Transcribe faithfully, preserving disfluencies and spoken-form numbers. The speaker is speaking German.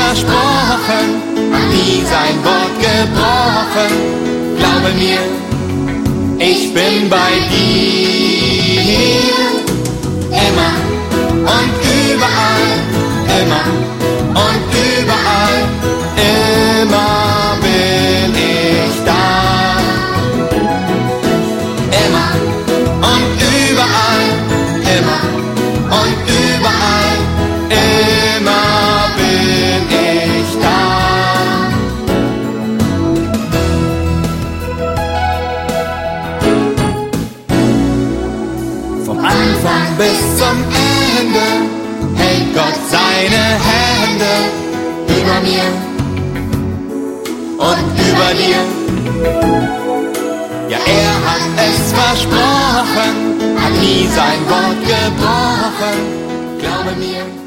versprochen, hat nie sein Wort gebrochen. Glaube mir, ich bin bei dir. Immer und überall, immer und überall, immer bin ich da. Immer und überall, immer und überall, immer bin ich da. Vom Anfang bis zum Ende hält Gott seine Hände über mir und über dir. Ja, er hat es versprochen, hat nie sein Wort gebrochen. Glaube mir.